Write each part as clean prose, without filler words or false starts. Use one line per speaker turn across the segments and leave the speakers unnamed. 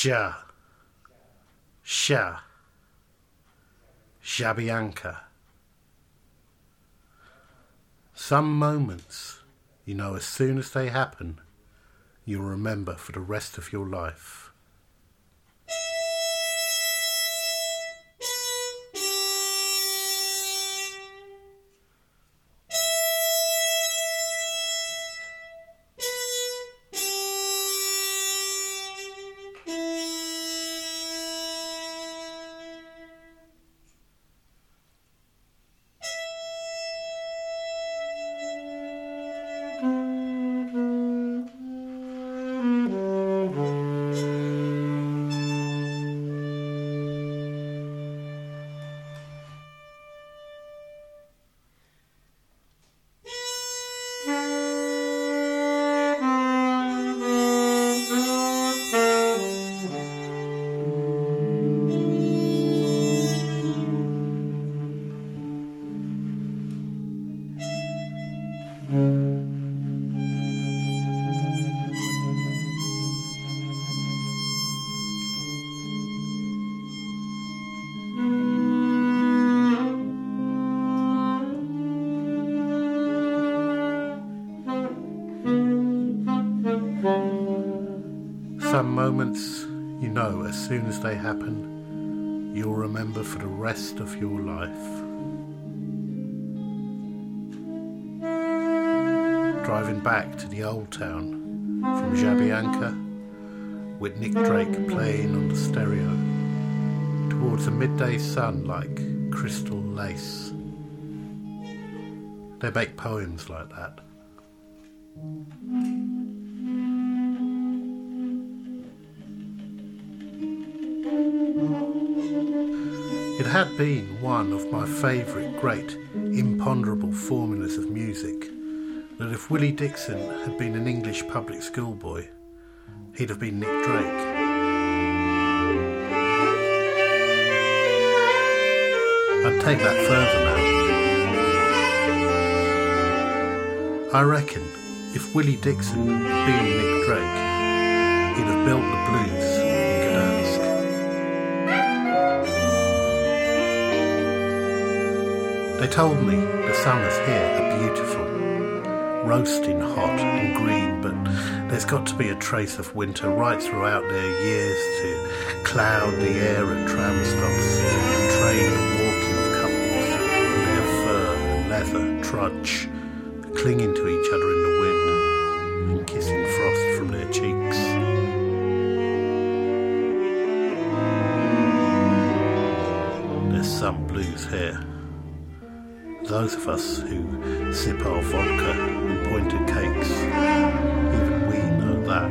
Ja, Sha, Jabianca. Some moments, you know, as soon as they happen, you'll remember for the rest of your life. Some moments, you know, as soon as they happen, you'll remember for the rest of your life. Driving back to the old town from Jabianca, with Nick Drake playing on the stereo, towards the midday sun like crystal lace. They make poems like that. It had been one of my favourite great imponderable formulas of music that if Willie Dixon had been an English public school boy, he'd have been Nick Drake. I'd take that further now. I reckon if Willie Dixon had been Nick Drake, he'd have built the blues in Gdansk. They told me the summers here are beautiful, roasting hot and green, but there's got to be a trace of winter right throughout their years to cloud the air at tram stops, and train and walking of couples in their fur and leather trudge, clinging to each other in the wind and kissing frost from their cheeks. There's some blues here. Those of us who sip our vodka and pointed cakes, even we know that.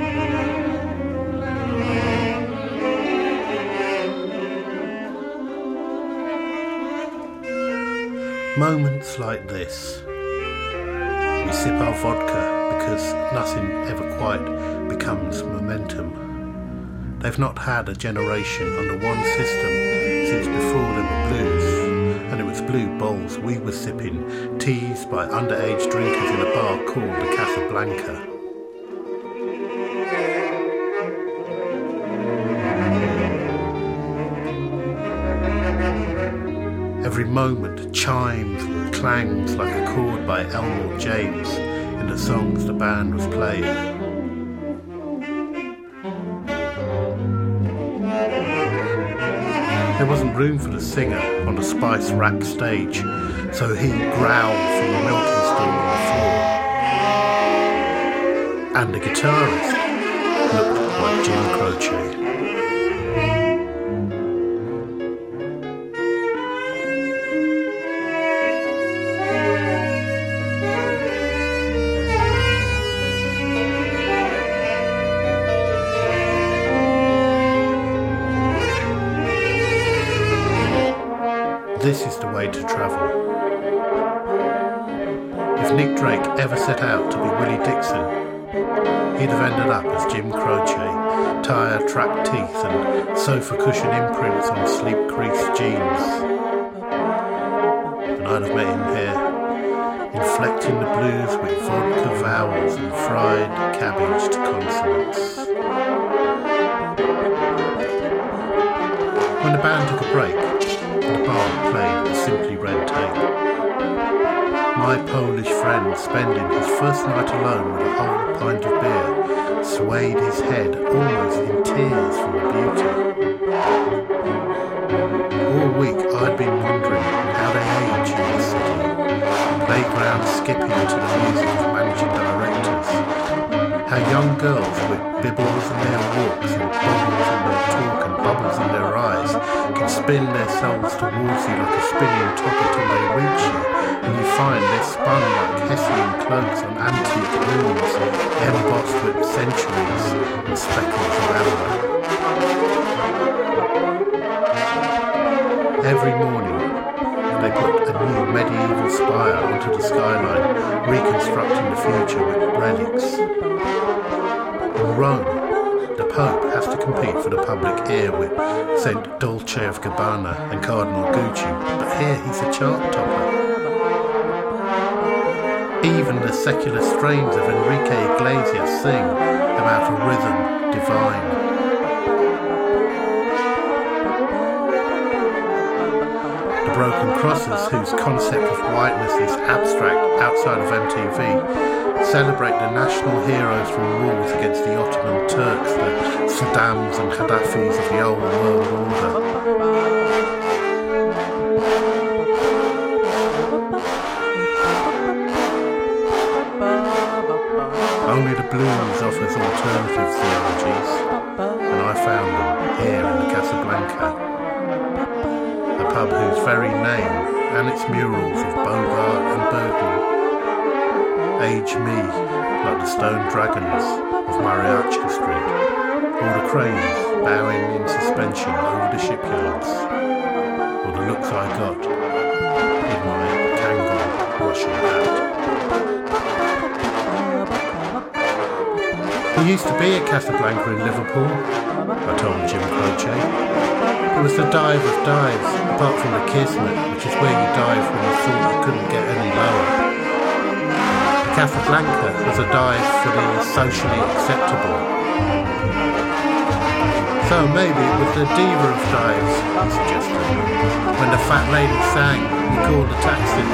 Moments like this, we sip our vodka because nothing ever quite becomes momentum. They've not had a generation under one system since before there were blues. And it was blue bowls we were sipping, teased by underage drinkers in a bar called the Casablanca. Every moment chimes and clangs like a chord by Elmore James in the songs the band was playing. There wasn't room for the singer on the Spice Rack stage, so he growled from the milking stool on the floor. And the guitarist looked like Jim Croce. This is the way to travel. If Nick Drake ever set out to be Willie Dixon, he'd have ended up as Jim Croce, tyre track teeth and sofa cushion imprints on sleep creased jeans. And I'd have met him here, inflecting the blues with vodka vowels and fried cabbage to consonants. When the band took a break, the bar played a Simply Red tape. My Polish friend, spending his first night alone with a whole pint of beer, swayed his head almost in tears from the beauty. All week I'd been wondering how they age in this city. Playground skipping to the music of managing directors. How young girls with bibbles in their walks and bubbles in their talk and bubbles in their eyes can spin their souls towards you like a spinning top until they reach you, and you find they're spun like Hessian cloaks on antique looms, embossed with centuries and speckles of amber. Every morning they put a new medieval spire onto the skyline, reconstructing the future with relics. In Rome, the Pope has to compete for the public ear with Saint Dolce of Gabbana and Cardinal Gucci, but here he's a chart topper. Even the secular strains of Enrique Iglesias sing about a rhythm divine. The Broken Crosses, whose concept of whiteness is abstract outside of MTV, celebrate the national heroes from wars against the Ottoman Turks, the Saddams and Gaddafis of the old world order. Only the blues offers alternative theologies, and I found them here in the Casablanca, a pub whose very name and its murals of Bogart and Burton age me like the stone dragons of Mariachi Street, or the cranes bowing in suspension over the shipyards, or the looks I got in my tangled Russian hat. There used to be a Casablanca in Liverpool, I told Jim Croce. It was the dive of dives, apart from the Kismet, which is where you dive when you thought you couldn't get any lower. Casablanca was a dive for the socially acceptable. So maybe it was the diva of dives, he suggested. When the fat lady sang, he called a taxi.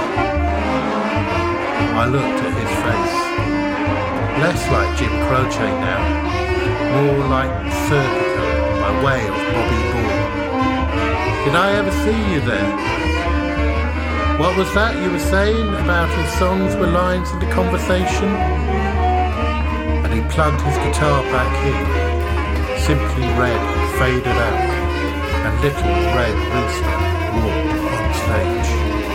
I looked at his face. Less like Jim Croce now, more like Serpico by way of Bobby Ball. Did I ever see you there? What was that you were saying about his songs were lines of the conversation? And he plugged his guitar back in. Simply Red faded out, and Little Red Rooster walked on stage.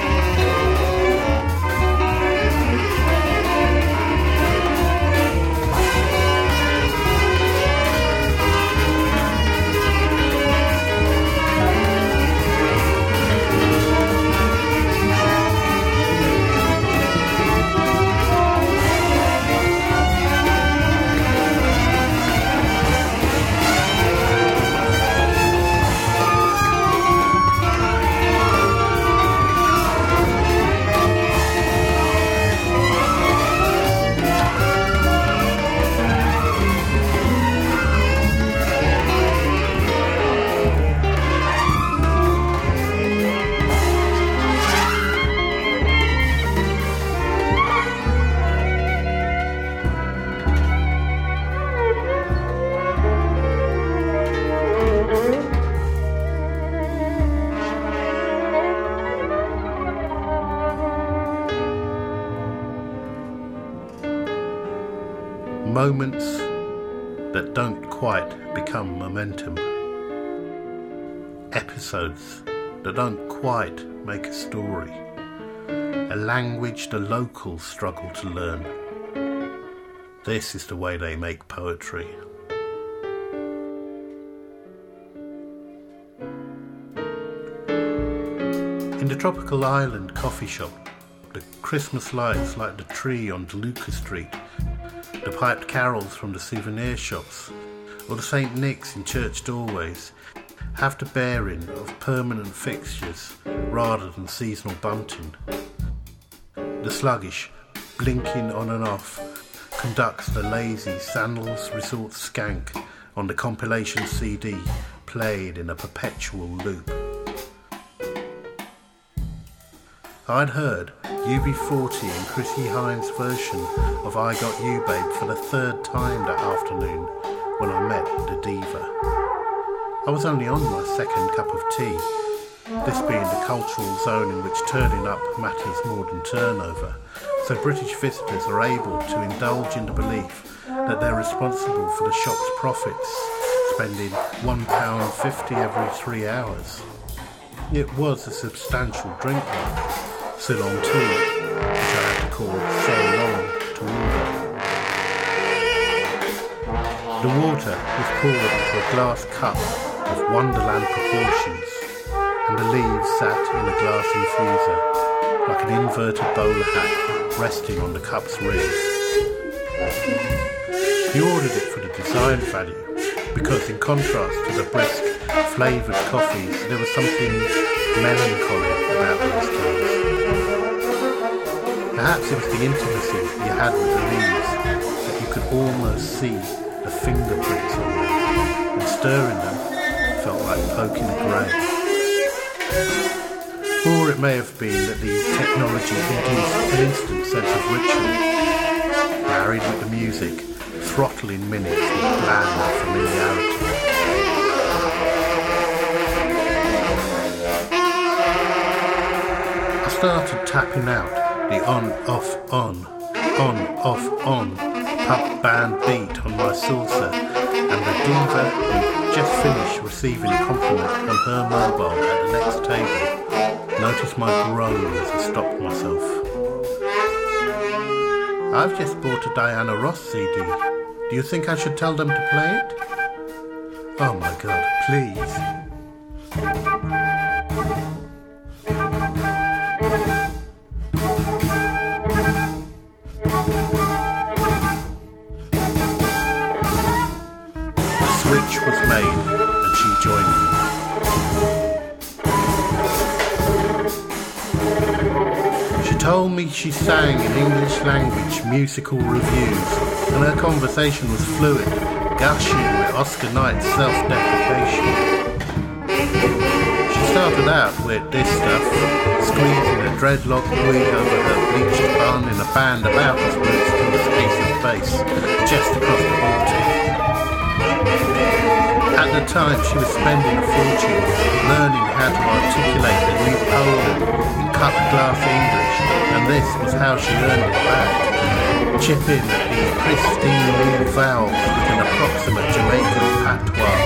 Moments that don't quite become momentum. Episodes that don't quite make a story. A language the locals struggle to learn. This is the way they make poetry. In the tropical island coffee shop, the Christmas lights like the tree on DeLuca Street, the piped carols from the souvenir shops, or the St. Nick's in church doorways, have the bearing of permanent fixtures rather than seasonal bunting. The sluggish, blinking on and off, conducts the lazy Sandals Resort skank on the compilation CD played in a perpetual loop. I'd heard UB40 and Chrissie Hynde's version of I Got You Babe for the third time that afternoon when I met the diva. I was only on my second cup of tea, this being the cultural zone in which turning up matters more than turnover, so British visitors are able to indulge in the belief that they're responsible for the shop's profits, spending £1.50 every 3 hours. It was a substantial drink though, Ceylon tea, which I had to call so long to order. The water was poured into a glass cup of Wonderland proportions, and the leaves sat in a glass infuser, like an inverted bowler hat resting on the cup's rim. He ordered it for the design value, because in contrast to the brisk, flavoured coffees, there was something melancholy about those teas. Perhaps it was the intimacy you had with the leaves, that you could almost see the fingerprints on them, and stirring them felt like poking a grave. Or it may have been that the technology induced an instant sense of ritual, married with the music, throttling minutes with bland familiarity. I started tapping out the on-off-on pub band beat on my saucer, and the diva who just finished receiving a compliment on her mobile at the next table noticed my groan as I stopped myself. I've just bought a Diana Ross CD. Do you think I should tell them to play it? Oh my God, please. The switch was made and she joined me. She told me she sang in English language musical reviews, and her conversation was fluid, gushing with Oscar Knights self-deprecation. She started out with this stuff, squeezing a dreadlock wig over her bleached bun in a band about as roots to the Ace of Base, just across the Baltic. At the time, she was spending a fortune learning how to articulate the new Poland in cut-glass English, and this was how she earned it back, chipping at these pristine new vowels with an approximate Jamaican patois.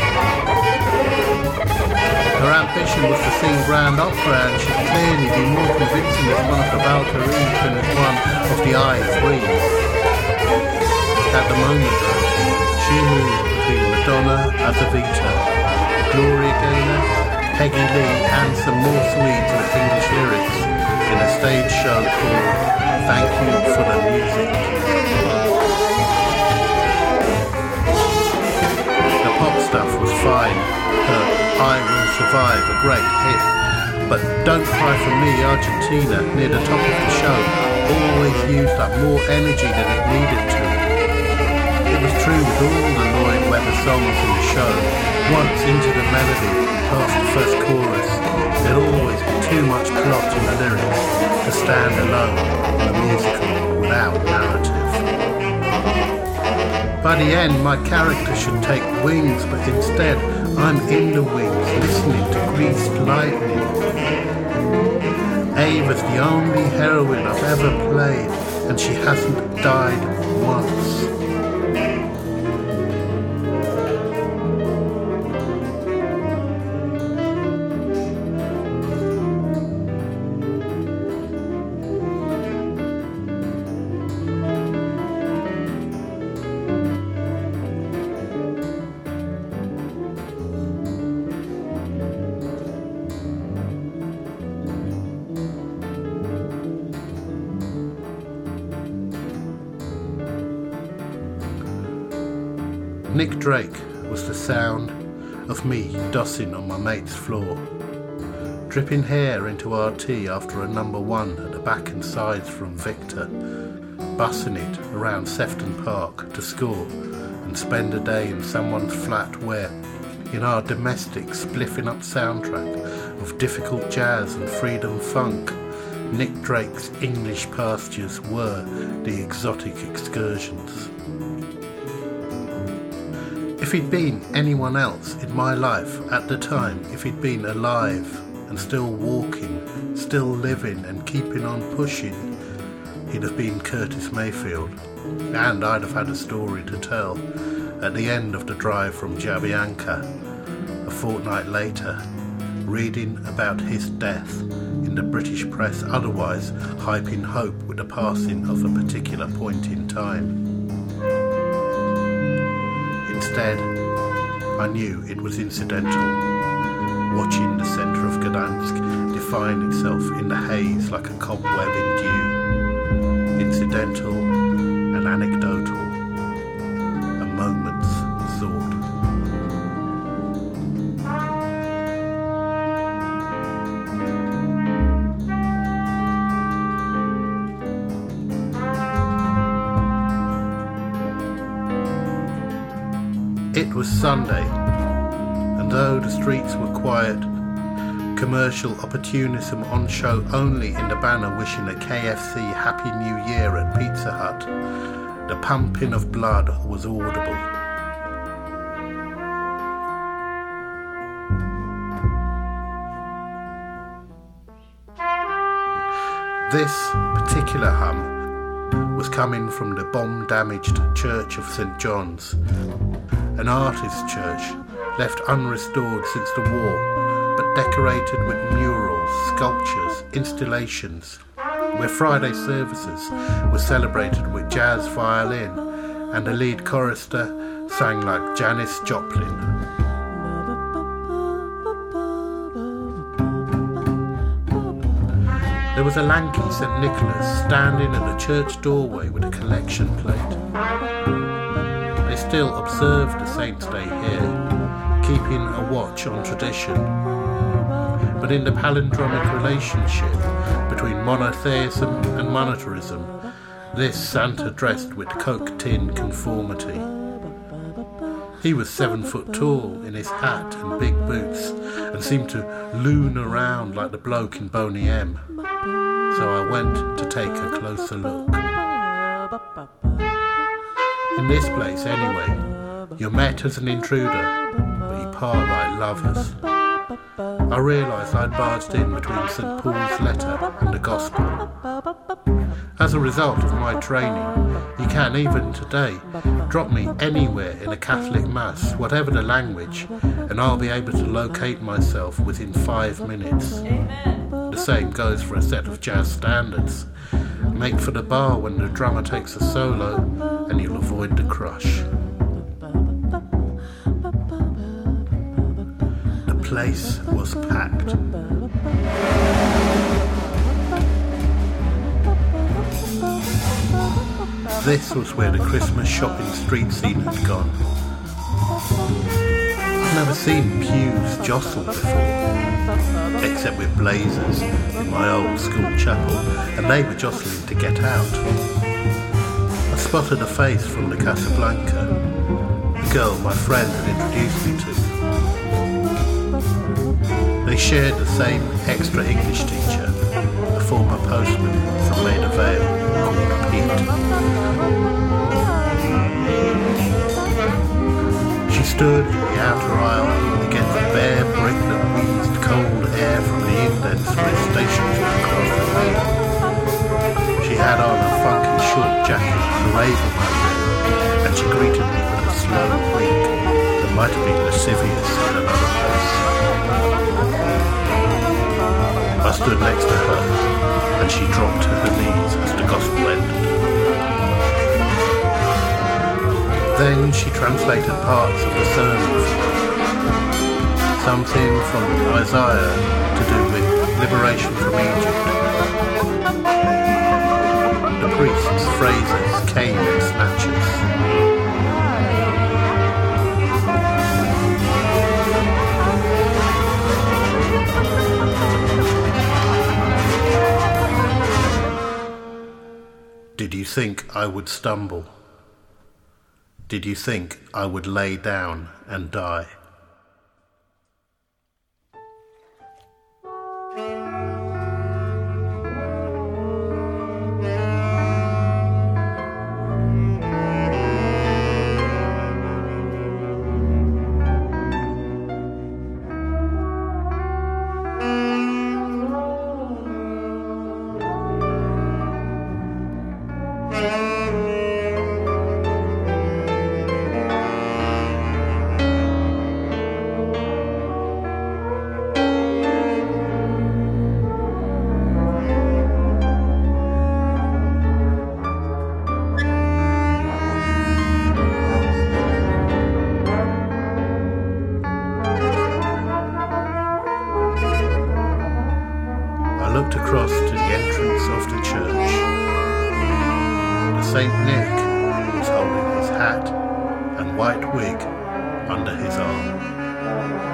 Her ambition was to sing grand opera, and she'd clearly be more convincing as one of the Valkyries than as one of the I3s. At the moment, though, she moved between Madonna, Azavita, Gloria Gaynor, Peggy Lee, and some more Swedes with English lyrics in a stage show called Thank You for the Music. The pop stuff was fine. Her I Will Survive, a great hit. But Don't Cry For Me, Argentina, near the top of the show, always used up more energy than it needed to. It was true with all the Lloyd Webber songs in the show. Once into the melody, past the first chorus, there'd always be too much plot in the lyrics to stand alone in a musical without narrative. By the end, my character should take wings, but instead, I'm in the wings, listening to Greased Lightning. Ava's the only heroine I've ever played, and she hasn't died once. Nick Drake was the sound of me dossing on my mate's floor, dripping hair into RT after a number one at the back and sides from Victor, bussing it around Sefton Park to school and spend a day in someone's flat where, in our domestic spliffing up soundtrack of difficult jazz and freedom funk, Nick Drake's English pastures were the exotic excursions. If he'd been anyone else in my life at the time, if he'd been alive and still walking, still living and keeping on pushing, he'd have been Curtis Mayfield, and I'd have had a story to tell at the end of the drive from Jabianca, a fortnight later, reading about his death in the British press, otherwise hyping hope with the passing of a particular point in time. Instead, I knew it was incidental, watching the centre of Gdansk define itself in the haze like a cobweb in dew. Incidental and anecdotal, a moment's thought. It was Sunday, and though the streets were quiet, commercial opportunism on show only in the banner wishing a KFC Happy New Year at Pizza Hut, the pumping of blood was audible. This particular hum was coming from the bomb-damaged Church of St. John's, an artist's church left unrestored since the war, but decorated with murals, sculptures, installations, where Friday services were celebrated with jazz violin and the lead chorister sang like Janis Joplin. There was a lanky St. Nicholas standing at the church doorway with a collection plate. They still observe the Saints' Day here, keeping a watch on tradition. But in the palindromic relationship between monotheism and monetarism, this Santa dressed with Coke tin conformity. He was 7 foot tall in his hat and big boots and seemed to loon around like the bloke in Boney M. So I went to take a closer look. In this place anyway, you're met as an intruder, but you part like lovers. I realised I'd barged in between St. Paul's letter and the Gospel. As a result of my training, you can, even today, drop me anywhere in a Catholic Mass, whatever the language, and I'll be able to locate myself within 5 minutes. The same goes for a set of jazz standards. Make for the bar when the drummer takes a solo, and you'll avoid the crush. The place was packed. This was where the Christmas shopping street scene had gone. I've never seen pews jostle before, except with blazers in my old school chapel, and they were jostling to get out. I spotted a face from the Casablanca, the girl my friend had introduced me to. They shared the same extra English teacher, a former postman from Maida Vale called Pete. She stood in the outer aisle against the bare brick that wheezed cold air from the indents where stations were across the way. She had on a funky short jacket with a raven over it, and she greeted me with a slow wink that might have been lascivious in another place. I stood next to her, and she dropped to her knees as the gospel ended. Then she translated parts of the sermon for me. Something from Isaiah to do with liberation from Egypt. The priest's phrases came in snatches. Did you think I would stumble? Did you think I would lay down and die? walked across to the entrance of the church. The Saint Nick was holding his hat and white wig under his arm.